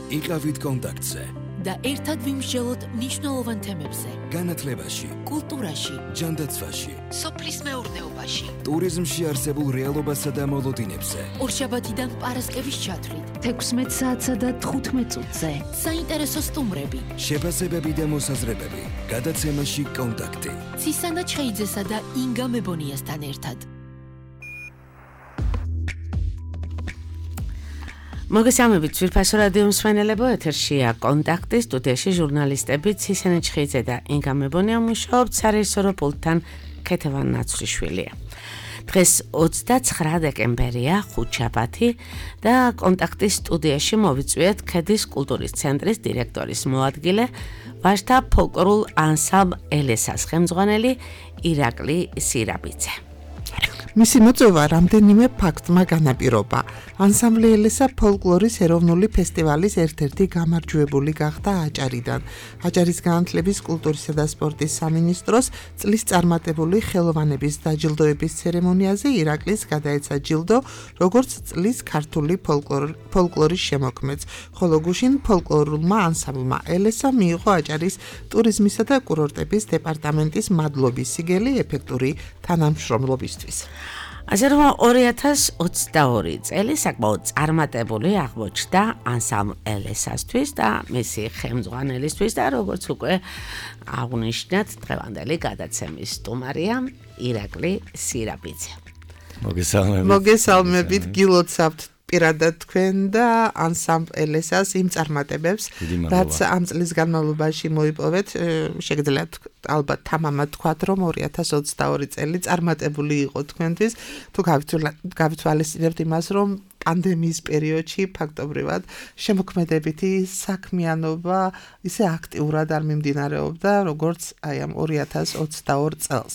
იყავით კონტაქტზე და ერთად ვიმსჯელოთ მნიშვნელოვან თემებზე. განათლებაში, კულტურაში, ჯანდაცვაში, სოფლის მეურნეობაში, ტურიზმში არსებულ რეალობასა და მოლოდინებზე. ორშაბათიდან პარასკევის ჩათვლით 16 საათსა და 15 წუთზე. საინტერესო სტუმრები, შეფასებები და მოსაზრებები. გადაცემაში კონტაქტი. ცისანა ჩხეიძესა და ინგა მებონიასთან ერთად. მოგესალმებით ძვირფასო რადიო მსმენელებო, ეთერშია კონტაქტი, სტუდიაში ჟურნალისტები ცისანა ჩხეიძე და ინგა მებონია მუშაობთ სარეჟისორო პულტთან ქეთევან ნაცვლიშვილია. დღეს 29 დეკემბერია, ხუთშაბათი და კონტაქტის სტუდიაში მოვიწვიეთ ქედის კულტურის ცენტრის დირექტორის მოადგილე, ვაჟთა ფოლკლორულ ანსამბლ ელესას ხელმძღვანელი ირაკლი სირაბიძე. მისი მოწვევა რამდენიმე ფაქტმა განაპირობა. ანსამბლი ელესა ფოლკლორის ეროვნული ფესტივალის ერთ-ერთი გამარჯვებული გახდა აჭარიდან. აჭარის განათლების, კულტურისა და სპორტის სამინისტროს წლის წარმატებული ხელოვანების დაჯილდოების ცერემონიაზე ირაკლის გადაეცა ჯილდო, როგორც წლის ქართული ფოლკლორის შემოქმედს, ხოლო გუშინ ფოლკლორულმა ანსამბლმა ელესა მიიღო აჭარის ტურიზმისა და კურორტების დეპარტამენტის მადლობის სიგელი ეფექტური თანამშრომლობისთვის. ასე რომ 2022 წელი საკმაოდ წარმატებული აღმოჩნდა ანსამბლ ელესასთვის და მისი ხელმძღვანელისთვის და როგორც უკვე აღნიშნეთ, დღევანდელი გადაცემის სტუმარია ირაკლი სირაბიძე. მოგესალმებით, გილოცავთ პირადად თქვენ და ანსამბლ ელესას იმ წარმატებებს, რაც ამ წლის განმავლობაში მოიპოვეთ, შეგიძლიათ ალბათ თამამად თქვათ, რომ 2022 წელი წარმატებული იყო თქვენთვის, თუ გავითვალისწინებთ იმას, რომ პანდემიის პერიოდში ფაქტობრივად შემოქმედებითი საქმიანობა ისე აქტიურად არ მიმდინარეობდა, როგორც აი ამ 2022 წელს.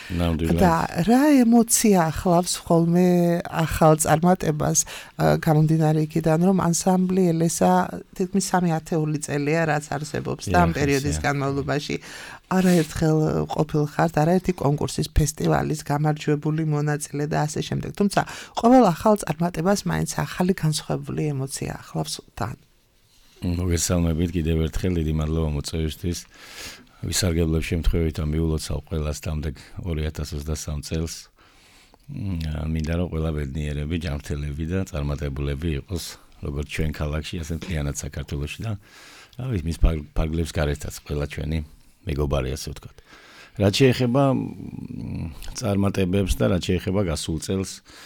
და რა ემოცია ახლავს ხოლმე ახალ წარმატებას, გამომდინარე იქიდან, რომ ანსამბლი ელესა თითქმის 3 ათეული წელია, რაც არსებობს და ამ პერიოდის განმავლობაში არაერთხელ ყოფილ ხართ, არაერთი კონკურსის, ფესტივალის გამარჯვებული მონაწილე და ასე შემდეგ. თუმცა ყოველ ახალ წარმატებას მაინც ახალი განსხვავებული ემოცია ახლავს თან. მოგესალმებით კიდევ ერთხელ, დიდი მადლობა მოწვევისთვის. ვისარგებლებ შემთხვევით და მიულოცავ ყველას დამდეგ 2023 წელს. მინდა რომ ყველა ბედნიერები, ჯანმრთელები და წარმატებულები იყოს, როგორც ჩვენ ქალაქში, ასე მთლიანად საქართველოში და მის ფარგლებს გარეთაც ყველა ჩვენი მეგობარი, ასე ვთქვათ. რაც შეეხება წარმატებებს და რაც შეეხება გასულ წელს,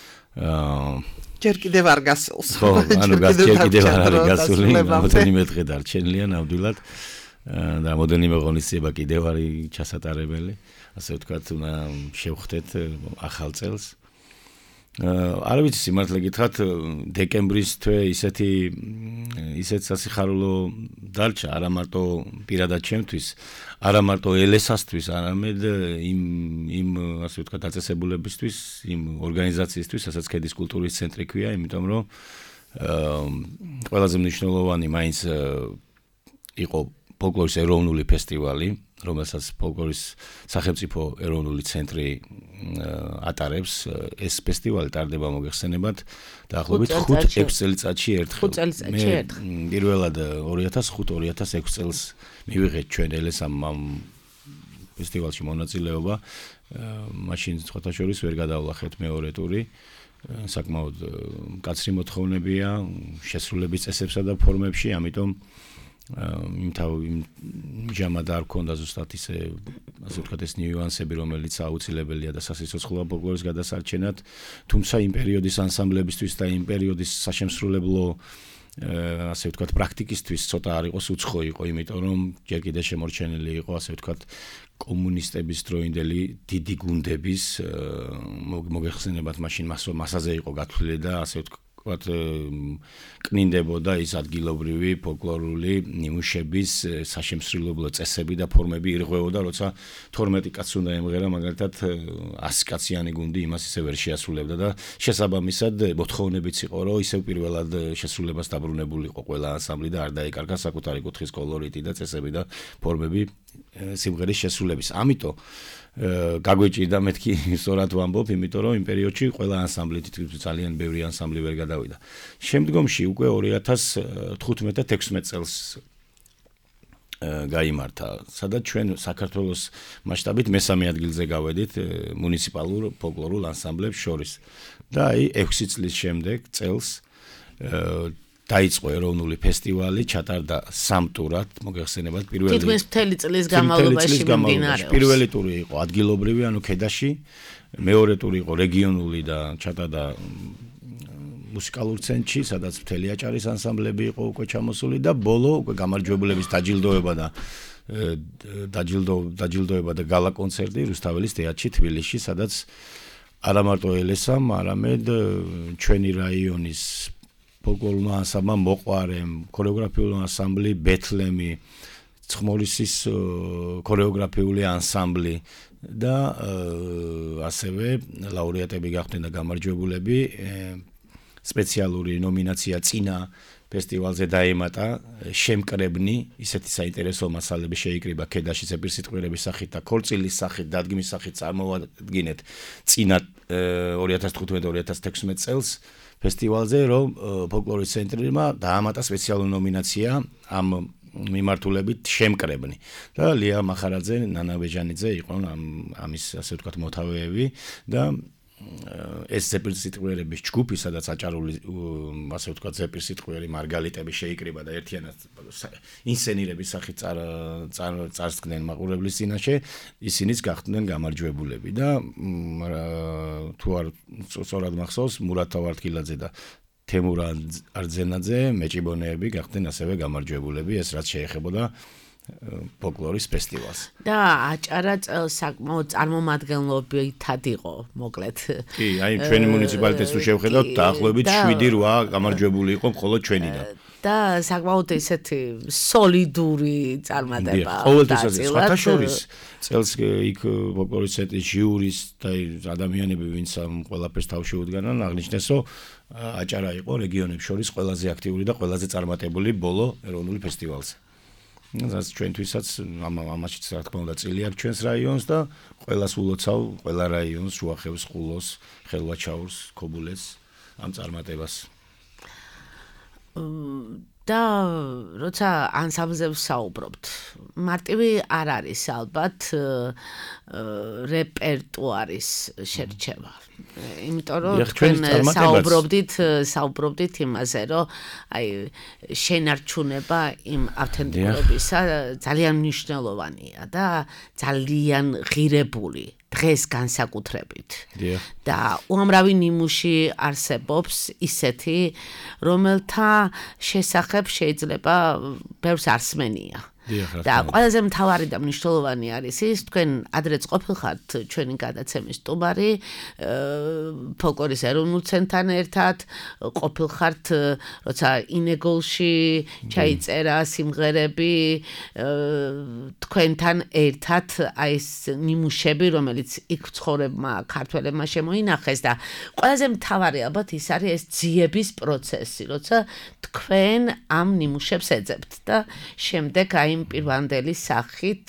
ჯერ კიდევ არ გასულს. ხო, ანუ ჯერ კიდევ არ არის გასული, რამდენიმე დღე დარჩენილია ნამდვილად და მოდენიმე ღონისძიება კიდევ არის ჩასატარებელი, ასე ვთქვათ, უნდა შევხვდეთ ახალ წელს. არ ვიცი, სიმართლე გითხრათ, დეკემბრის თვე ისეთ სასიხარულო დარჩა, არა მარტო პირადად ჩემთვის, არა მარტო ელესასთვის, არამედ იმ ასე ვთქვათ, დაწესებულებისთვის, იმ ორგანიზაციისთვის, რასაც ქედის კულტურის ცენტრი ქვია, იმიტომ რომ ყველაზე მნიშვნელოვანი მაინც იყო ფოლკლორის ეროვნული ფესტივალი, რომელსაც ფოლკლორის სახელმწიფო ეროვნული ცენტრი ატარებს. ეს ფესტივალი ტარდება მოგეხსენებათ დაახლოებით 5-6 წელიწადში ერთხელ. პირველად 2005-2006 წელს მივიღეთ ჩვენ ელესამ ამ ფესტივალში მონაწილეობა. მაშინ სხვათა შორის ვერ გადავლახეთ მეორე ტური. საკმაოდ მკაცრი მოთხოვნებია შესრულების წესებსა და ფორმებში, ამიტომ იმჟამად არ ქონდა ზუსტად ასე ვთქვათ, ეს ნიუანსები, რომელიც აუცილებელია და სასიცოცხლოა ფოლკლორის გადასარჩენად, თუმცა იმ პერიოდის ანსამბლებისთვის და იმ პერიოდის საშემსრულებლო ასე ვთქვათ, პრაქტიკისთვის ცოტა არ იყოს უცხო იყო, იმიტომ რომ ჯერ კიდევ შემორჩენილი იყო, ასე ვთქვათ, კომუნისტების დროინდელი დიდი გუნდების მოგეხსენებათ, მაშინ მასაზე იყო გათვლილი და ასე ვთქვათ, კნინდებოდა ის ადგილობრივი ფოლკლორული ნიმუშების საშემსრულებლო წესები და ფორმები ირღვეოდა, როცა 12 კაცს უნდა ემღერა, მაგალითად 100 კაციანი გუნდი იმას ისე ვერ შეასრულებდა და შესაბამისად მოთხოვნებიც იყო, რომ ისევ პირველად შესრულებას დაბრუნებულიყო ყველა ანსამბლი და არ დაეკარგა საკუთარი კუთხის კოლორიტი და წესები და ფორმები სიმღერის შესრულების. ამიტომ გაგვეჭირდა მეთქი სწორად ვამბობ, იმიტომ რომ იმ პერიოდში ყველა ანსამბლი თითქმის ძალიან ბევრი ანსამბლი ვერ გადავიდა. შემდგომში უკვე 2015-16 წელს გაიმართა, სადაც ჩვენ საქართველოს მასშტაბით მესამე ადგილზე გავედით მუნიციპალურ ფოლკლორულ ანსამბლებს შორის. და აი 6 წლის შემდეგ წელს დაიწყო ეროვნული ფესტივალი, ჩატარდა 3 ტურად, მოგეხსენებათ, თითქმის მთელი წლის განმავლობაში მიმდინარეობს. პირველი ტური იყო ადგილობრივი, ანუ ქედაში, მეორე ტური იყო რეგიონული და ჩატარდა მუსიკალურ ცენტრში, სადაც მთელი აჭარის ანსამბლები იყო უკვე ჩამოსული და ბოლო უკვე გამარჯვებულების დაჯილდოება და გალა კონცერტი რუსთაველის თეატრში თბილისში, სადაც არა მარტო ელესამ, არამედ ჩვენი რაიონის ფოლკლორულ ანსამბლმა მოყვარემ, ქორეოგრაფიული ანსამბლი ბეთლემი, ცხმორისის ქორეოგრაფიული ანსამბლი და ასევე ლაურეატები გახდნენ და გამარჯვებულები სპეციალური ნომინაცია წინა ფესტივალზე დაემატა შემკრებნი, ისეთი საინტერესო მასალები შეიკრიბა ქედაში ზეპირსიტყვიერების სახით და ქორწილის სახით, დადგმის სახით წარმოვადგინეთ წინა 2015-2016 წელს ფესტივალზე, რომ ფოლკლორის ცენტრმა დაამატა სპეციალური ნომინაცია ამ მიმართულებით შემკრებნი. და ლია მახარაძე, ნანა ვეჟანიძე იყვნენ ამის ასე ვთქვათ მოთავეები და ეს ზეპირსიტყვიერების ჯგუფი, სადაც აჭარული ასე ვთქვათ ზეპირსიტყვიერი მარგალიტები შეიკრიბა და ერთიანად ინსცენირების სახით წარსდგნენ მაყურებლის წინაშე, ისინიც გახდნენ გამარჯვებულები და თუ არ სწორად მახსოვს, მურატ თავართკილაძე და თემურ არძენაძე მეჭიბონეები გახდნენ ასევე გამარჯვებულები, ეს რაც შეეხებოდა ფოლკლორის ფესტივალს. და აჭარა საკმაოდ წარმომადგენლობითად იყო, მოკლედ. კი, აი ჩვენი მუნიციპალიტეტს თუ შევხედავთ, დაახლოებით 7-8 გამარჯვებული იყო მხოლოდ ჩვენიდან. და საკმაოდ ისეთი სოლიდური წარმატება. ყოველთვის სხვათა შორის წელს იქ ფოლკლორის ცენტრის ჟიურის და ადამიანები, ვინც ამ ყველაფერს თავში უდგანან, აღნიშნეს, რომ აჭარა იყო რეგიონებს შორის ყველაზე აქტიური და ყველაზე წარმატებული ბოლო ეროვნული ფესტივალზე. რაც ჩვენთვისაც ამაშიც რა თქმა უნდა წილი აქვს ჩვენს რაიონს და ყველას ულოცავ, ყველა რაიონს, შუახევს, ხულოს, ხელვაჩაურს, ქობულეს ამ წარმატებას. და როცა ანსამბლზე ვსაუბრობთ, მარტივი არ არის ალბათ რეპერტუარის შერჩევა. იმიტომ რომ თქვენ საუბრობდით იმაზე, რომ აი შენარჩუნება იმ ავთენტიკობისა ძალიან მნიშვნელოვანია და ძალიან ღირებული დღეს განსაკუთრებით. და უამრავი ნიმუში არსებობს ისეთი, რომელთა შესახებ შეიძლება ბევრს არსმენია. და ყველაზე მთავარი და მნიშვნელოვანი არის ის, თქვენ ადრეც ყოფილხართ ჩვენი გადაცემის სტუმარი, ფოლკლორის ეროვნულ ცენტრთან ერთად, ყოფილხართ, როცა ინეგოლში ჩაიწერა სიმღერები, თქვენთან ერთად აი ეს ნიმუშები, რომელიც იქ ცხოვრებმა ქართველებმა შემოინახეს და ყველაზე მთავარი ალბათ ის არის ეს ძიების პროცესი, როცა თქვენ ამ ნიმუშებს ეძებთ და შემდეგ აი პირვანდელი სახით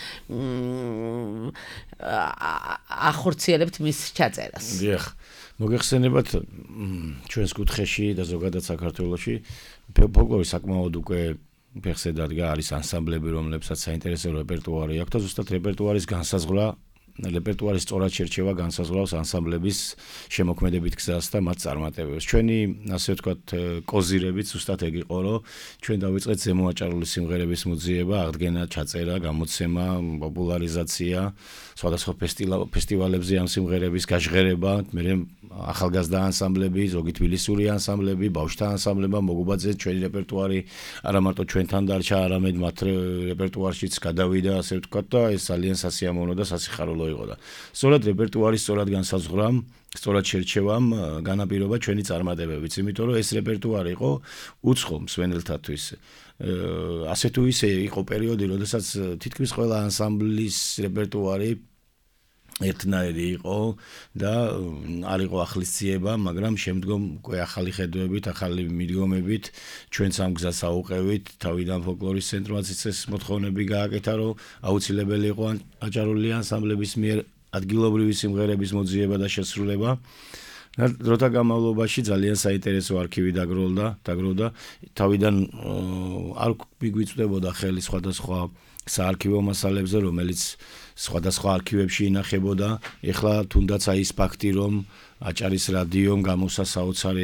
ახორციელებთ მის ჩაწერას. დიახ, მოგეხსენებათ ჩვენს კუთხეში და ზოგადად საქართველოში ფოლკლორი საკმაოდ უკვე ფეხზე დადგა, არის ანსამბლები, რომლებსაც საინტერესო რეპერტუარი აქვს და ზუსტად რეპერტუარის განსაზღვრა რეპერტუარის სწორად შერჩევა განსაზღვრავს ანსამბლების შემოქმედებით გზას და მათ წარმატებებს. ჩვენი, ასე ვთქვათ, კოზირებით ზუსტად ეგ იყო, რომ ჩვენ დავიწყეთ ზემოაჭარული სიმღერების მოძიება, აღდგენა, ჩაწერა, გამოცემა, პოპულარიზაცია, სხვადასხვა ფესტივალებზე ამ სიმღერების გაჟღერება, მერე ახალგაზრდა ანსამბლები, ზოგი თბილისური ანსამბლები, ბავშვთა ანსამბლებმა მოგუბაძეს ჩვენი რეპერტუარი, არა მარტო ჩვენთან დარჩა, არამედ მათ რეპერტუარშიც გადავიდა, ასე ვთქვათ, და ეს ძალიან სასიამოვნო და სასიხარულო იყო და სწორად რეპერტუარის სწორად განსაზღვრამ, სწორად შერჩევამ განაპირობა ჩვენი წარმატებებიც, იმიტომ რომ ეს რეპერტუარი იყო უცხო მსმენელთათვის. ასე თუ ისე იყო პერიოდი, როდესაც თითქმის ყველა ანსამბლის რეპერტუარი ერთნაირი იყო და არ იყო ახლისციება, მაგრამ შემდგომ უკვე ახალი ხედვებით, ახალი მიდგომებით ჩვენც ამ გზას აუყევით, თავიდან ფოლკლორის ცენტრმაც ეს მოთხოვნები გააკეთა, რომ აუცილებელი იყო აჭარული ანსამბლების მიერ ადგილობრივი სიმღერების მოძიება და შესრულება. დროთა განმავლობაში ძალიან საინტერესო არქივი დაგროვდა. თავიდან არ მიგვიწვდებოდა ხელი სხვადასხვა საარქივო მასალებზე, რომელიც სხვადასხვა არქივებში ინახებოდა. ეხლა თუნდაც აი ეს ფაქტი, რომ აჭარის რადიომ გამოსცა საოცარი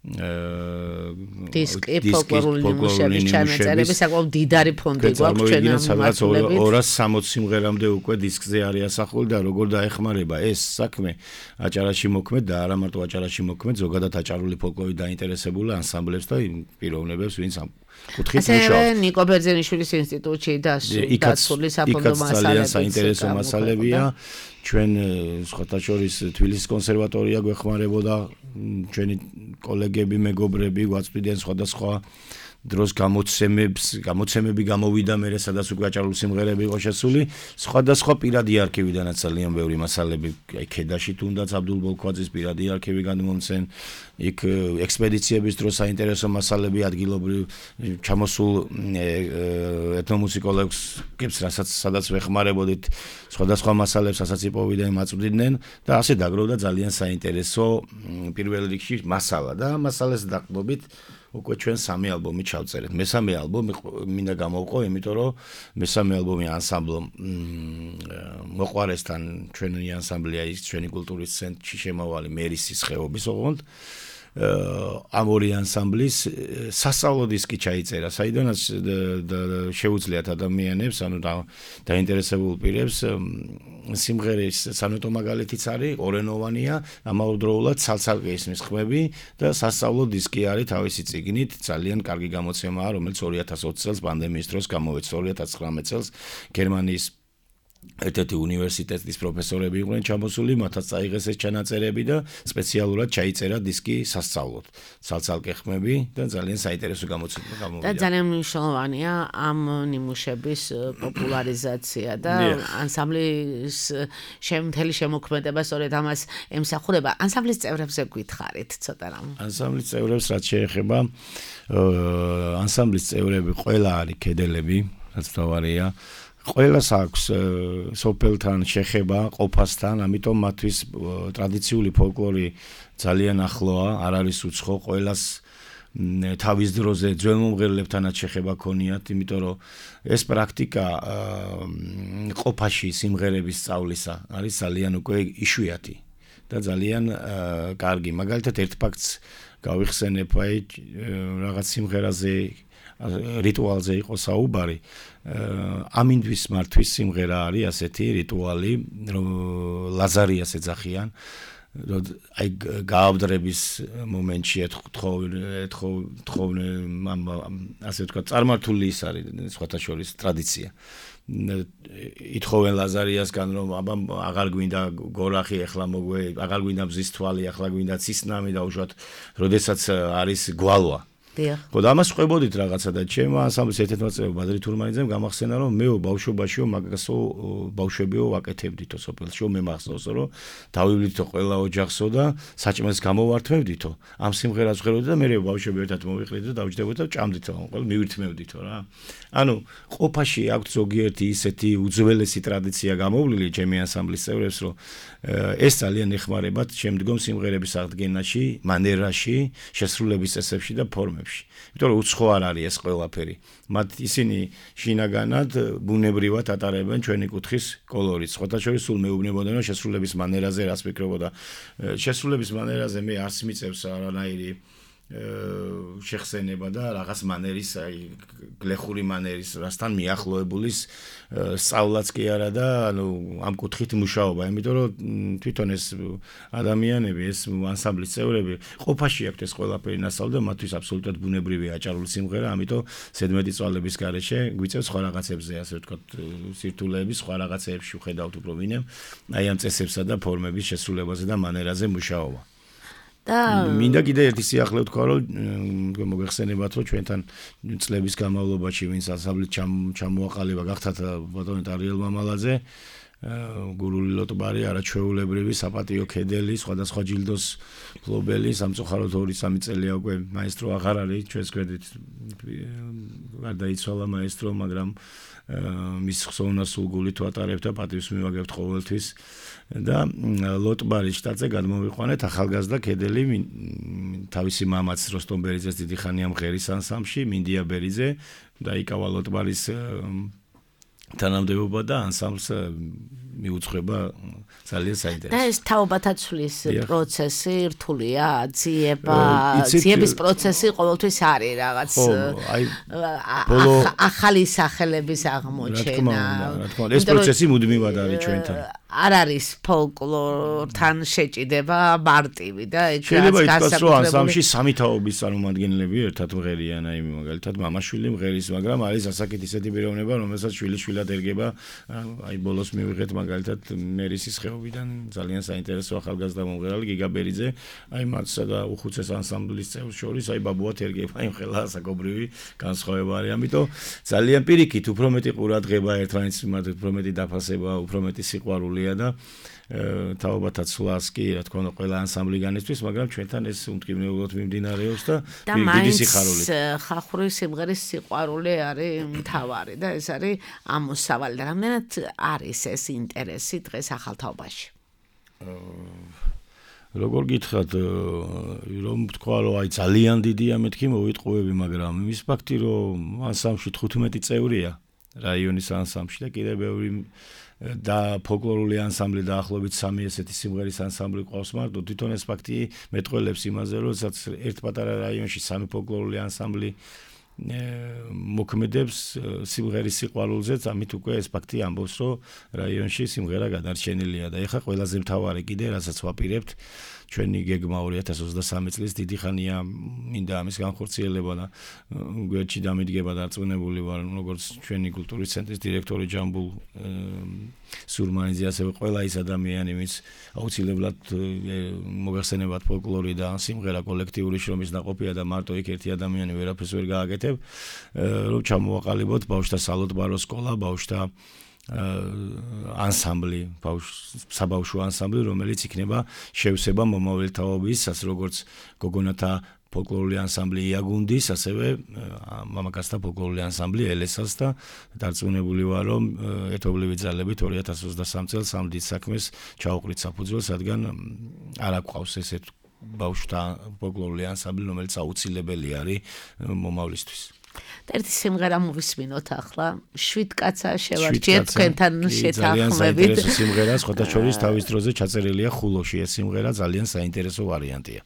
დისკი ფოლკლორული ნიმუშების ჩანაწერები, საკმაოდ დიდარი ფონდი გვაქვს ჩვენ ამ მასალებით. 260 სიმღერამდე უკვე დისკზე არის ასახული და როგორ დაეხმარება ეს საქმე აჭარაში მოქმედ და არა მარტო აჭარაში მოქმედ, ზოგადად აჭარული ფოლკლორი დაინტერესებული ანსამბლებს და პიროვნებებს, ვინც ამ კუთხით მუშაობს. ასევე ნიკო ბერძენიშვილის ინსტიტუტში დაცული საფონდო მასალები. ძალიან საინტერესო მასალებია. ჩვენ სხვათა შორის თბილისის კონსერვატორია გვეხმარებოდა, ჩვენი კოლეგები, მეგობრები გვაწვდიდნენ სხვადასხვა დროს გამოცემები გამოვიდა მერე, სადაც უკვე აჭარული სიმღერები იყო შესული, სხვადასხვა პირადი არქივიდანაც ძალიან ბევრი მასალები, აი ქედაში თუნდაც აბდულ ბოლქვაძის პირადი არქივი გადმომცენ, იქ ექსპედიციების დროს საინტერესო მასალები ადგილობრივ ჩამოსულ ეთნომუსიკოლოგებს, სადაც ვეხმარებოდით სხვადასხვა მასალებს, ასაც იპოვიდნენ, მაწვდიდნენ და ასე დაგროვდა ძალიან საინტერესო პირველ რიგში მასალა და მასალას დაყრდნობით უკვე ჩვენ 3 ალბომი ჩავწერეთ. მესამე ალბომი მინდა გამოვყო, იმიტომ რომ მესამე ალბომი ანსამბლ მოყვარესთან ჩვენი ანსამბლია ის ჩვენი კულტურის ცენტრში შემავალი მერისის ხეობის ოღონდ ამ ორი ანსამბლის სასწავლო დისკი ჩაიწერა, საიდანაც შეუძლიათ ადამიანებს, ანუ დაინტერესებულ პირებს სიმღერის სანოტო მაგალითიც არის, ორენოვანია, ამავდროულად ცალ-ცალკე ისმის ხმები და სასწავლო დისკი არის თავისი წიგნით, ძალიან კარგი გამოცემაა, რომელიც 2020 წელს პანდემიის დროს გამოვეც, 2019 წელს გერმანიის ერთ-ერთი უნივერსიტეტის პროფესორები იყვნენ ჩამოსული, მათაც წაიღეს ეს ჩანაწერები და სპეციალურად ჩაიწერა დისკი სასწავლოდ. ცალ-ცალკე ხმები და ძალიან საინტერესო გამოცემა გამოვიდა. და ძალიან მნიშვნელოვანია ამ ნიმუშების პოპულარიზაცია და ანსამბლის მთელი შემოქმედება სწორედ ამას ემსახურება. ანსამბლის წევრებზე გითხარით ცოტა რამ. ანსამბლის წევრებს რაც შეეხება, ანსამბლის წევრები ყველა არის კედელები, რაც თავარია. ყველას აქვს სოფელთან შეხება, ყოფასთან, ამიტომ მათთვის ტრადიციული ფოლკლორი ძალიან ახლოა, არ არის უცხო, ყველას თავის დროზე ძველმომღერლებთანაც შეხება ქონიათ, იმიტომ რომ ეს პრაქტიკა ყოფაში სიმღერების სწავლისა არის ძალიან უკვე იშვიათი და ძალიან კარგი. მაგალითად ერთ ფაქტს გავიხსენებ, აი რაღაც სიმღერაზე რიტუალზე იყო საუბარი. ამინდვის მართვის სიმღერა არის ასეთი რიტუალი, რომ ლაზარიას ეძახიან. აი გააბდრების მომენტში ეთხოვენ ასე ვთქვათ, წარმართული ის არის სხვათა შორის ტრადიცია. ითხოვენ ლაზარიასგან, რომ აბა აღარ გვინდა გორახი, ახლა მოგვე, აღარ გვინდა მზის თვალი, ახლა გვინდა ცისნამი და უშუალოდ როდესაც არის გვალვა. ხო და ამას ყვებოდით რაღაცა და ჩემ ანსამბლის ერთ-ერთმა წევრმა ბადრი თურმანიძემ გამახსენა, რომ მეო ბავშვობაშიო მაგასო ბავშვებიო ვაკეთებდითო სოფელშიო, მე მახსოვსო, რომ დავივლითო ყველა ოჯახსო და საჭმელს გამოვართმევდითო. ამ სიმღერას ვღეროდი და მე ბავშვები ერთად მოვიყრით და დავჯდებოდი და ჭამდითო, ყველა მივირთმევდითო რა. ანუ ყოფაში აქვს ზოგიერთი ისეთი უძველესი ტრადიცია გამოვლილი ჩემი ანსამბლის წევრებს, რომ ეს ძალიან ეხმარებათ შემდგომ სიმღერების აღდგენაში, მანერაში, შესრულების წესებში და ფორმებში. იმიტომ რომ უცხო არ არის ეს ყველაფერი. მათ ისინი შინაგანად ბუნებრივად ატარებენ ჩვენი კუთხის კოლორიტს. სხვათა შორის სულ მეუბნებოდნენ, რომ შესრულების მანერაზე რას ფიქრობოდა. შესრულების მანერაზე მე არც მიწევს არანაირი შეხსენება და რაღაც მანერის, აი გლეხური მანერის, რასთან მიახლოებულის სწავლაც კი არა და ანუ ამ კუთხით მუშაობა, იმიტომ რომ თვითონ ეს ადამიანები, ეს ანსამბლის წევრები ყოფაში აქვთ ეს ყველაფერი ნასწავლი და მათთვის აბსოლუტურად ბუნებრივია აჭარული სიმღერა, ამიტომ ზედმეტი წვალების გარეშე გვიწევს სხვა რაღაცებზე, ასე ვთქვათ, სირთულეების სხვა რაღაცებში ვხედავთ უფრო ვინემ, აი ამ წესებსა და ფორმების შესრულებაზე და მანერაზე მუშაობა. და მინდა კიდე ერთი სიახლე ვთქვა, რომ მოგეხსენებათ, რომ ჩვენთან წლების განმავლობაში ვინც ანსამბლით ჩამოაყალიბა გახდათ ბატონი არიელ მამალაძე, გურული ლოტბარი, არაჩვეულებრივი საპატიო ქედელი, სხვადასხვა ჯილდოს ფლობელი, სამწუხაროდ 2-3 წელია უკვე მაესტრო აღარ არის ჩვენს გვერდით. გარდაიცვალა მაესტრო, მაგრამ მის ხსოვნას სულგულით ვატარებთ და პატივს მივაგებთ ყოველთვის და ლოტბარის შტატზე გადმოვიყვანეთ ახალგაზრდა ქედელი თავისი მამაც როსტომ ბერიძეს დიდი ხანია მღერის ანსამბლში, მინდია ბერიძე და იკავა ლოტბარის თანამდებობა და ანსამბლს მიუძღვება ძალიან საინტერესო. და ეს თაობათა ცვლის პროცესი რთულია, ძიების პროცესი ყოველთვის არის რაღაც ახალი სახელების აღმოჩენა. რა თქმა უნდა, ეს პროცესი მუდმივად არის ჩვენთან. არ არის ფოლკლორთან შეჭიდება მარტივი და ეგ შეიძლება ითქვას, რომ ანსამბლში სამი თაობის წარმომადგენლები ერთად მღერიან, აი მაგალითად მამაშვილი მღერის, მაგრამ არის ასაკით ისეთი პიროვნება, რომელსაც შვილიშვილად ერგება, აი ბოლოს მივიღეთ მაგალითად მერისის ხეობიდან ძალიან საინტერესო ახალგაზრდა მომღერალი გიგა ბერიძე, აი მათსა და უხუცეს ანსამბლის წევრს შორის აი ბაბუათ ერგება, იმ ხელა ასაკობრივი განსხვავება არის, ამიტომ ძალიან პირიქით უფრო მეტი ყურადღება ერთმანეთს მიმართ, უფრო მეტი დაფასება, უფრო მეტი სიყვარული და თაობათა ცვლას კი რა თქმა უნდა ყველა ანსამბლი განიცდის, მაგრამ ჩვენთან ეს უმტკივნეულოდ მიმდინარეობს და დიდი სიხარული. ხალხური სიმღერის სიყვარული არის მთავარი და ეს არის ამოსავალი და რამდენად არის ეს ინტერესი დღეს ახალ თაობაში? როგორ გითხრათ, რომ თქვა რომ აი ძალიან დიდია მეთქი მოვიტყუები, მაგრამ იმის ფაქტი რომ ანსამბლში 15 წევრია რაიონის ანსამბლში და კიდევ ბევრი და ფოლკლორული ანსამბლი დაახლოებით 3 ესეთი სიმღერის ანსამბლი ყავს მარტო თვითონ ეს ფაქტი მეტყველებს იმაზე რომ ერთ პატარა რაიონში 3 ფოლკლორული ანსამბლი მოქმედებს სიმღერის სიყვარულზეც, ამით უკვე ეს ფაქტი ამბობს, რომ რაიონში სიმღერა გადარჩენილია და ეხლა ყველაზე მთავარი კიდე რასაც ვაპირებთ ჩვენი გეგმა 2023 წლის დიდი ხანია მინდა ამის განხორციელება და გვერდში დამიდგება დარწმუნებული ვარ როგორც ჩვენი კულტურის ცენტრის დირექტორი ჯამბულ სურმანიძე ასევე ყველა ის ადამიანი ვინც აუცილებლად მოგახსენებათ ფოლკლორი და სიმღერა კოლექტიური შრომის ნაყოფია და მარტო იქ ერთი ადამიანი ვერაფერს ვერ გააკეთებ რომ ჩამოვაყალიბოთ ბავშვთა სალოტბარო სკოლა ბავშვთა ანსამბლი, საბავშვო ანსამბლი, რომელიც იქნება შევსება მომავალ თაობის, როგორც გოგონათა ფოლკლორული ანსამბლი იაგუნდის, ასევე მამაკაცთა ფოლკლორული ანსამბლი ელესას და დარწმუნებული ვარ, რომ ერთობლივი ძალებით 2023 წელს ამ დიდ საქმეს ჩაუყრით საფუძველს, რადგან არ აკვავს ესეთ ბავშვთა ფოლკლორული ანსამბლი, რომელიც აუცილებელი არის მომავლისთვის. ერთი სიმღერა მოვისმინოთ ახლა 7 კაცა შევარჩიეთ თქვენთან შეთანხმებით. ძალიან საინტერესო სიმღერა, სხვათა შორის თავის დროზე ჩაწერილია ხულოში ეს სიმღერა ძალიან საინტერესო ვარიანტია.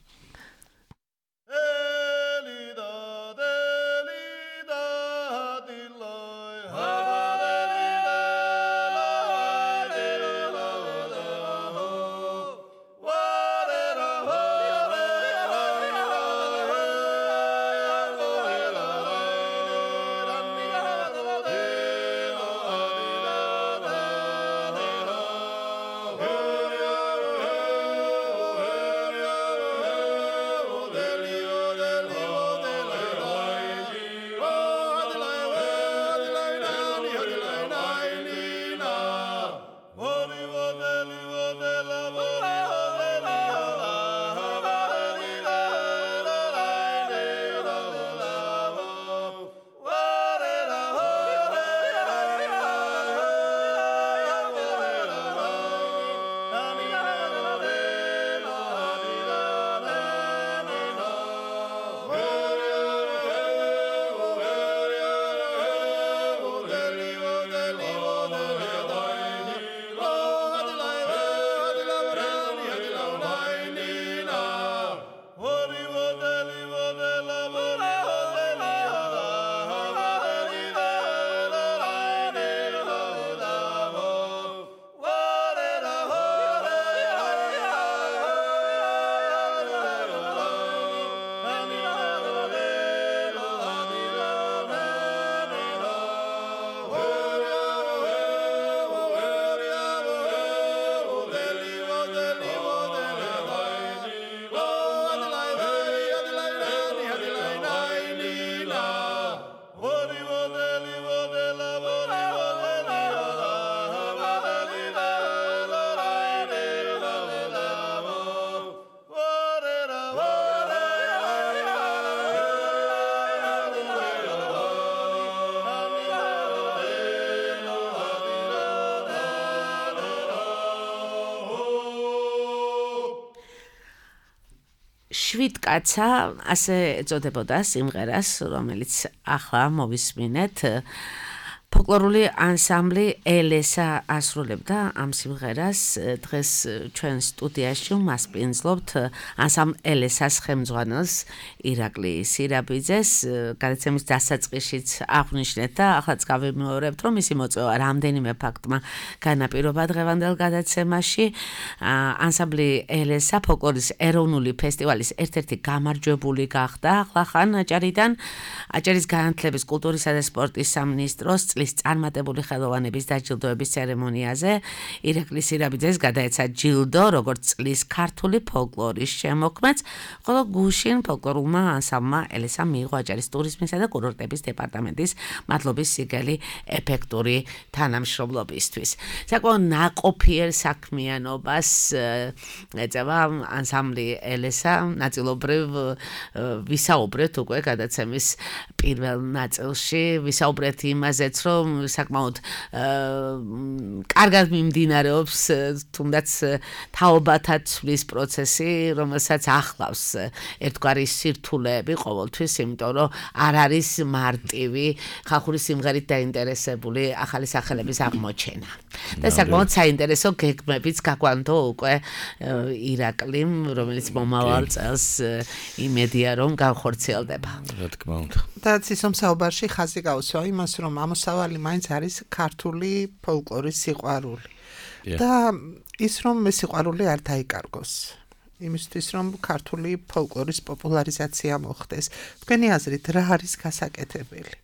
7 კაცა ასე ეწოდებოდა სიმღერას, რომელიც ახლა მოვისმინეთ. ფოლკლორული ანსამბლი ელესა ასრულებდა ამ სიმღერას. დღეს ჩვენ სტუდიაში მასპინძლობთ ანსამბლ ელესას ხელმძღვანელს ირაკლი სირაბიძეს. გადაცემის დასაწყისშიც აღვნიშნეთ და ახლაც გავიმეორებთ, რომ მისი მოწვევა რამდენიმე ფაქტმა განაპირობა დღევანდელ გადაცემაში. ანსამბლი ელესა ფოლკლორის ეროვნული ფესტივალის ერთ-ერთი გამარჯვებული გახდა ახლახან აჭარიდან. აჭარის განათლების, კულტურისა და სპორტის სამინისტროს წარმატებული ხელოვანების დაჯილდოების ცერემონიაზე ირაკლი სირაბიძეს გადაეცა ჯილდო, როგორც წლის ქართული ფოლკლორის შემოქმედს, ხოლო გუშინ ფოლკლორულმა ანსამბლმა ელესა მიიღო აჭარის ტურიზმისა და კურორტების დეპარტამენტის მადლობის სიგელი ეფექტური თანამშრომლობისთვის. საკმაოდ ნაყოფიერ საქმიანობას ეწევა ანსამბლი ელესა, ნაწილობრივ ვისაუბრეთ უკვე გადაცემის პირველ ნაწილში, ვისაუბრეთ იმაზეც, რომ საკმაოდ კარგად მიმდინარეობს თუნდაც თაობათა ცვლის პროცესი, რომელსაც ახლავს ერთგვარი სირთულეები ყოველთვის, იმიტომ რომ არ არის მარტივი ხალხური სიმღერით დაინტერესებული ახალი სახელების აღმოჩენა. და საკმაოდ საინტერესო გეგმებიც გაგვანთო უკვე ირაკლიმ, რომელიც მომავალ წელს იმედია რომ განხორციელდება. რა თქმა უნდა. და ცისომ საუბარში ხაზი გაუსვა იმას, რომ ამოსავალი მაინც არის ქართული ფოლკლორის სიყვარული. და ის რომ მე სიყვარული არ დაიკარგოს. იმისთვის რომ ქართული ფოლკლორის პოპულარიზაცია მოხდეს. თქვენი აზრით რა არის გასაკეთებელი?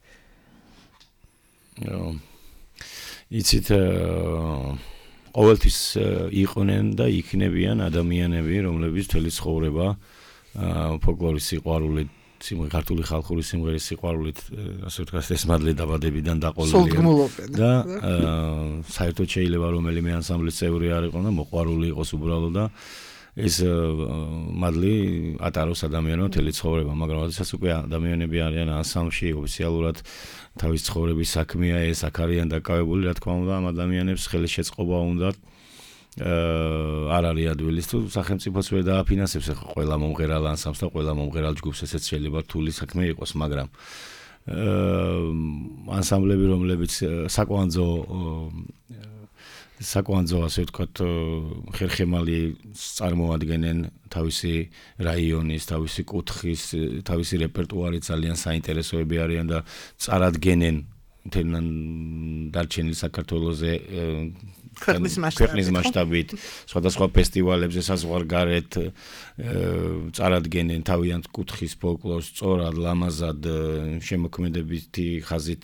იცით ყოველთვის იყვნენ და იქნებიან ადამიანები, რომლებიც თელი ცხოვრება ფოლკლორის სიყვარულით, ქართული ხალხური სიმღერის სიყვარულით, ასე ვთქვათ, ესმადლე დაბადებიდან დაყოლილია და საერთოდ შეიძლება რომელიმე ანსამბლის წევრი არ იყოს და მოყვარული იყოს უბრალოდ და ეს მადლი ატაროს ადამიანმა თელი ცხოვრება, მაგრამ როდესაც უკვე ადამიანები არიან ანსამბლში ოფიციალურად თავის ცხოვრების საქმეა ეს, აქ არიან დაკავებული, რა თქმა უნდა, ამ ადამიანებს ხელის შეწყობა უნდა არ არის ადვილის თუ სახელმწიფოც ვერ დააფინანსებს ყველა მომღერალ ანსამბლს და ყველა მომღერალ ჯგუფს, ესეც შეიძლება რთული საქმე იყოს, მაგრამ ანსამბლები, რომლებიც საკვანძო ასე ვთქვათ ხერხემალი წარმოადგენენ თავისი რაიონის, თავისი კუთხის, თავისი რეპერტუარი ძალიან საინტერესოები არიან და წარადგენენ მთელ დარჩენილ საქართველოზე ქვეყნის მასშტაბით, სხვადასხვა ფესტივალებზე საზღვარგარეთ წარადგენენ თავიანთ კუთხის ფოლკლორს სწორად, ლამაზად, შემოქმედებითი ხაზით,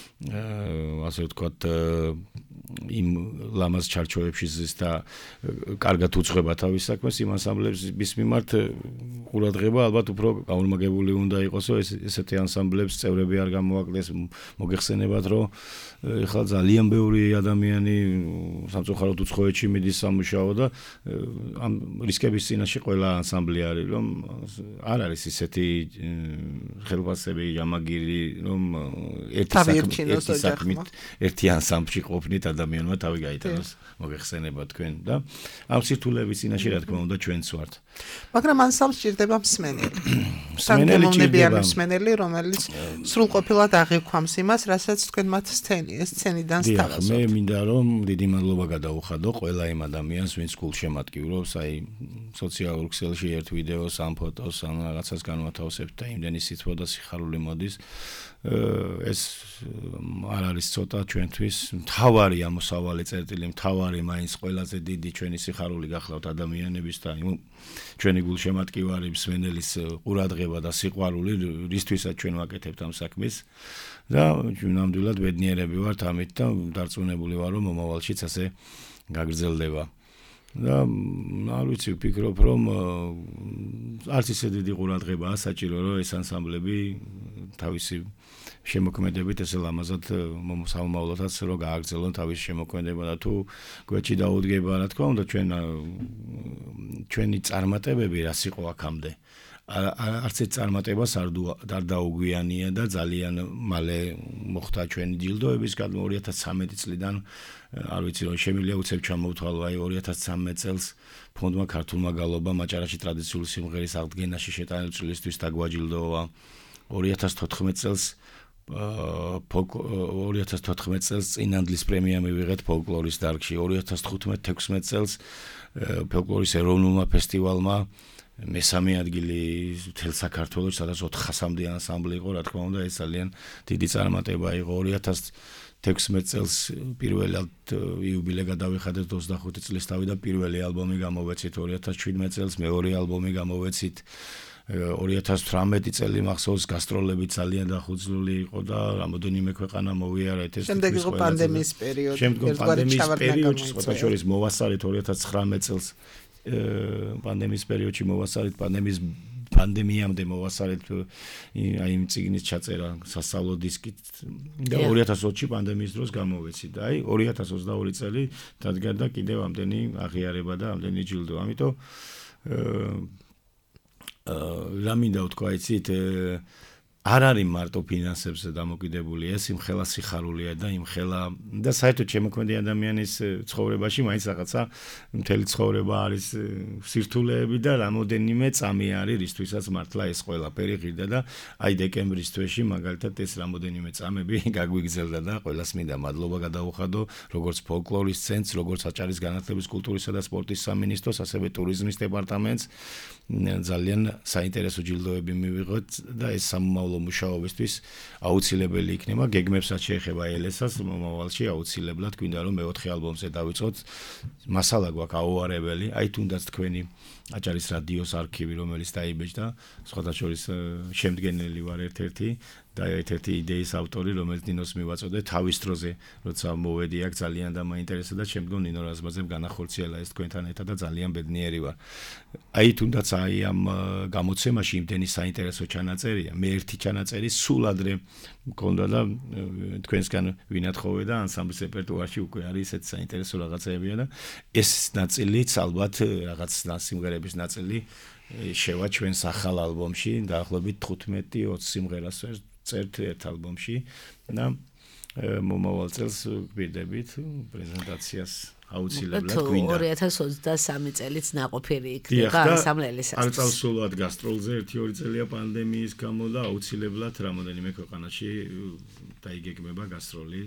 ასე ვთქვათ, იმ ლამაზ ჩარჩოებში ზის და კარგად უძღვება თავის საქმეს, იმ ანსამბლების მიმართ ყურადღება ალბათ უფრო გაორმაგებული უნდა იყოს, რომ ესეთი ანსამბლების წევრები არ გამოაკლდეს, მოგეხსენებათ, რომ ეხლა ძალიან ბევრი ადამიანი სამწუხაროდ უცხოეთში მიდის სამუშაო და ამ რისკების წინაშე ყველა ანსამბლი არის, რომ არ არის ისეთი ხელფასები, ჯამაგირი, რომ ერთი საქმით, ერთი ანსამბლში ყოფნით ადამიანმა თავი გაიტანოს, მოგეხსენება თქვენ და ამ სირთულეების წინაშე რა თქმა უნდა ჩვენც ვართ. მაგრამ ანსამბლს სჭირდება მსმენელი. მსმენელი, მსმენელი, რომელიც სრულყოფილად აღიქვამს იმას, რასაც თქვენ მათ სცენიდან სთავაზობთ. მე მინდა რომ დიდი მადლობა გადაუხადო ყველა იმ ადამიანს, ვინც გულშემატკივრობს, აი სოციალურ ქსელში ერთ ვიდეოს, ამ ფოტოს, ან რაღაცას განვათავსებთ და იმდენი სითბო და სიხარული მოდის. ეს არ არის ცოტა ჩვენთვის, მთავარი ამოსავალი წერტილი, მთავარი მაინც ყველაზე დიდი ჩვენი სიხარული გახლავთ ადამიანების და ჩვენი გულშემატკივარი მსმენელის ყურადღება და სიყვარული, რისთვისაც ჩვენ ვაკეთებთ ამ საქმეს და ნამდვილად ბედნიერები ვართ ამით და დარწმუნებული ვარ, რომ მომავალშიც ასე გაგრძელდება. და არ ვიცი, ვფიქრობ, რომ არც ისე დიდი ყურადღებაა საჭირო, რომ ეს ანსამბლები თავისი შემოქმედებით ესე ლამაზად სამომავლოდაც რო გააგრძელონ თავის შემოქმედება და თუ გვერდში დაუდგება, რა თქმა უნდა, ჩვენი წარმატებები რას იყო აქამდე. არც ერთ წარმატებას არ დაუგვიანია და ძალიან მალე მოხდა ჩვენი ჯილდოებისგან 2013 წლიდან არ ვიცი რომ შემიძლია უცებ ჩამოვთვალო აი 2013 წელს ფონდმა ქართულმა გალობამ აჭარაში ტრადიციული სიმღერის აღდგენაში შეტანილი წლისთვის დაგვაჯილდოვა 2014 წელს 2014 წელს წინანდლის პრემია მივიღეთ ფოლკლორის დარგში 2015-16 წელს ფოლკლორის ეროვნულმა ფესტივალმა მესამე ადგილი მთელ საქართველოში სადაც 400-მდე ანსამბლი იყო რა თქმა უნდა ეს ძალიან დიდი წარმატება იყო 2016 წელს პირველად იუბილე გადავიხადეთ 25 წლის თავი და პირველი ალბომი გამოვეცით 2017 წელს მეორე ალბომი გამოვეცით 2018 წელი მახსოვს გასტროლები ძალიან დახუცლული იყო და რამოდენიმე ქვეყანა მოვიარეთ ეს შემდეგ იყო პანდემიის პერიოდი შემდგომ პანდემიის პერიოდში სხვა შორის მოვასწარეთ 2019 წელს პანდემიის პერიოდში მოვასწარეთ პანდემიამდე მოვასწარეთ აი იმ წიგნის ჩაწერა სასწავლო დისკით და 2020-ში პანდემიის დროს გამოვეცით და აი 2022 წელი დადგა და კიდევ ამდენი აღიარება და ამდენი ჯილდო ამიტომ რა მინდა ვთქვა იცით არ არის მარტო ფინანსებზე დამოკიდებული ეს იმხელა სიხარულია და იმხელა და საერთოდ შემოქმედი ადამიანის ცხოვრებაში მაინც რაღაცა მთელი ცხოვრება არის სირთულეები და რამოდენიმე წამი არის რისთვისაც მართლა ეს ყველაფერი ღირდა და აი დეკემბრის თვეში მაგალითად ეს რამოდენიმე წამები გაგვიგზელდა და ყველას მინდა მადლობა გადაუხადო როგორც ფოლკლორის ცენტრს როგორც აჭარის განათლების კულტურისა და სპორტის სამინისტროს ასევე ტურიზმის დეპარტამენტს ძალიან საინტერესო ჯილდოები მივიღოთ და ეს სამომავლო მუშაობისთვის აუცილებელი იქნება გეგმებსაც შეეხება ელესას მომავალში აუცილებლად გვინდა რომ მეოთხე ალბომზე დავიწყოთ მასალა გვაქვს აუარებელი აი თუნდაც თქვენი აჭარის რადიოს არქივი რომელიც დაიბეჭდა სხვათა შორის შემდგენელი ვარ ერთ-ერთი და ერთ-ერთი იდეის ავტორი რომელიც ნინოს მივაწოდე თავის დროზე როცა მოვედი აქ ძალიან და მაინტერესა და შემდგომ ნინო რაზმაძემ განახორციელა ეს თქვენთან ერთად და ძალიან ბედნიერი ვარ აი თუნდაც აი ამ გამოცემაში იმდენი საინტერესო ჩანაწერია მე ერთი ჩანაწერი სულ ადრე მქონდა და თქვენსგან ვინათხოვე და ანსამბლის რეპერტუარში უკვე არის ესეთ საინტერესო რაღაცებია და ეს ნაწილიც ალბათ რაღაც სიმღერების ნაწილი შევა ჩვენს ახალ ალბომში დაახლოებით 15-20 სიმღერას წერთ ერთ ალბომში და მომავალ წელს გვირდებით პრეზენტაციას აუცილებლად გვინდა 2023 წელიც ნაყოფიერი იქნება ანსამბლელისას არ წავსულვად გასტროლზე 1-2 წელია პანდემიის გამო და აუცილებლად რამოდენიმე ქვეყანაში დაიგეგმება გასტროლი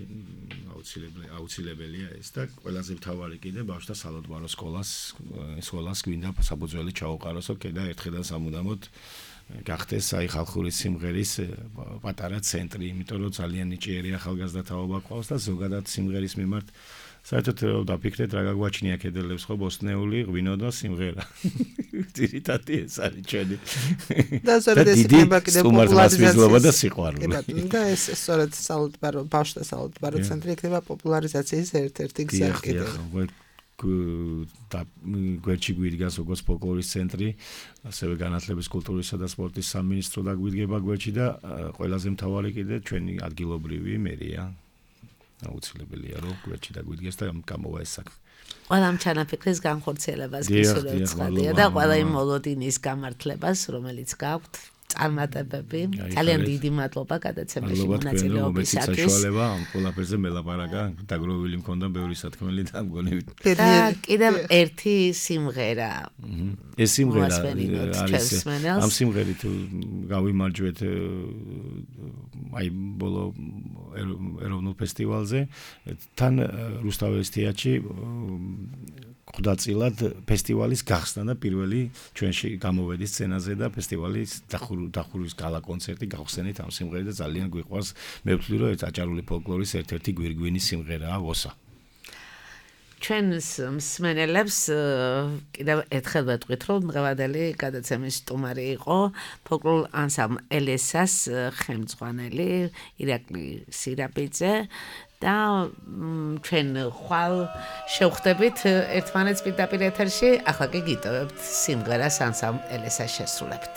აუცილებელია ეს და ყველაზე მთავარი კიდე ბავშვთა სალოდბარო სკოლას გვინდა საფუძველი ჩაუყაროსო და ერთხელ სამუდამოდ გახდეს აი ხალხური სიმღერის პატარა ცენტრი იმიტომ რომ ძალიან ნიჭიერი ახალგაზრდა თაობა ყავს და ზოგადად სიმღერის მიმართ საერთოდ დაფიქრეთ რა გაგვაჩნია კედელებს ხო ბოსტნეული ღვინო და სიმღერა ძირითადად ეს არის ჩვენი და სწორედ ეს იქნება კიდე პოპულარიზაცია და სიყვარული და ეს სწორედ სალოდბარო ბავშვთა სალოდბარო ცენტრი იქნება პოპულარიზაციის ერთ-ერთი გზა კიდე გვერდში გვიდგას როგორც ფოლკლორის ცენტრი, ასევე განათლების კულტურისა და სპორტის სამინისტრო და გვიდგება გვერდში და ყველაზე მთავარი კიდე ჩვენი ადგილობრივი მერია. აუცილებელია რომ გვერდში დაგვიდგეს და გამოვა ეს საქმე. ყველა ამ ჩანაფიქრის განხორციელებას გისურვებთ ხალხია და ყველა იმ მოლოდინის გამართლებას, რომელიც გაქვთ. წარმატებები. ძალიან დიდი მადლობა გადაცემაში მონაწილეობისათვის. საშუალება ამ ყველაფერზე მელაპარაკა, დაგროვილი მქონდა ბევრი სათქმელი და მგონი. და კიდევ ერთი სიმღერა. ეს სიმღერა არის ამ სიმღერით გავიმარჯვეთ აი ბოლო ეროვნულ ფესტივალზე თან რუსთაველის თეატრში ხუდაწილად ფესტივალის გახსნა და პირველი ჩვენში გამოვედი სცენაზე და ფესტივალის დახურვის გალა კონცერტი გავხსენით ამ სიმღერით და ძალიან გვიყვარს მე ვთვლი რომ ეს აჭარული ფოლკლორის ერთ-ერთი გვირგვინი სიმღერაა ვოსა ჩვენს მსმენელებს კიდევ ერთხელ ვეთქვით რომ დღევანდელი გადაცემის სტუმარი იყო ფოლკლორ ანსამბლ ელესას ხელმძღვანელი ირაკლი სირაპიძე და ჩვენ ხვალ შევხვდებით ერთმანეთს პირდაპირ ეთერში ახლა კი გიტოვებთ სიმღერას ანსამბლ ელესას შესრულებით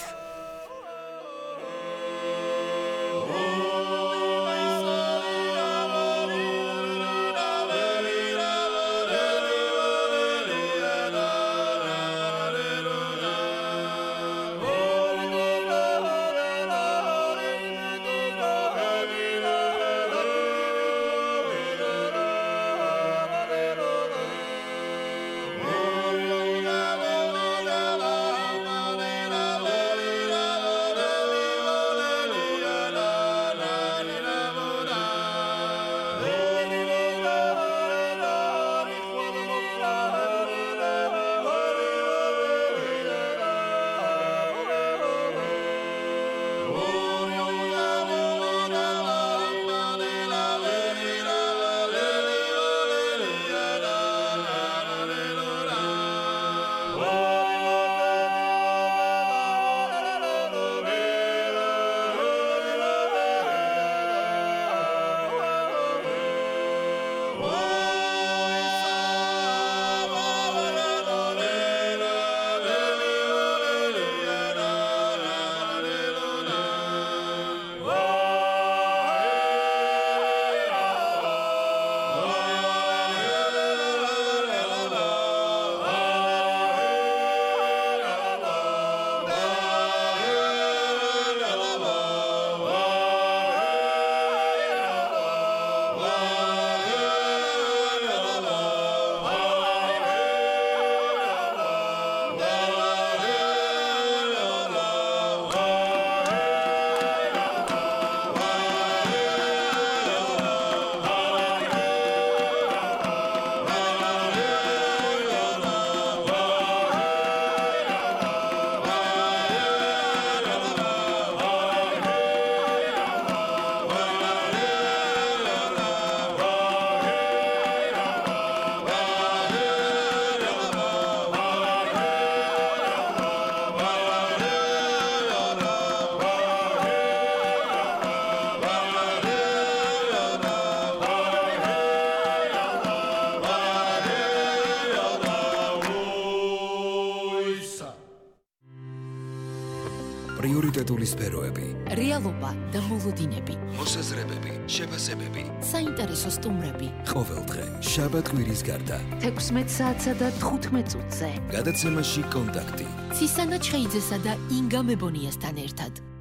დემოკრატიული სფეროები, რეალობა და მოლოდინები, მოსაზრებები, შეფასებები, საინტერესო სტუმრები. ყოველდღე შაბათ-კვირის გარდა 16 საათსა და 15 წუთზე. გადაცემაში კონტაქტი. ცისანა ჩხეიძესა და ინგა მებონიასთან ერთად.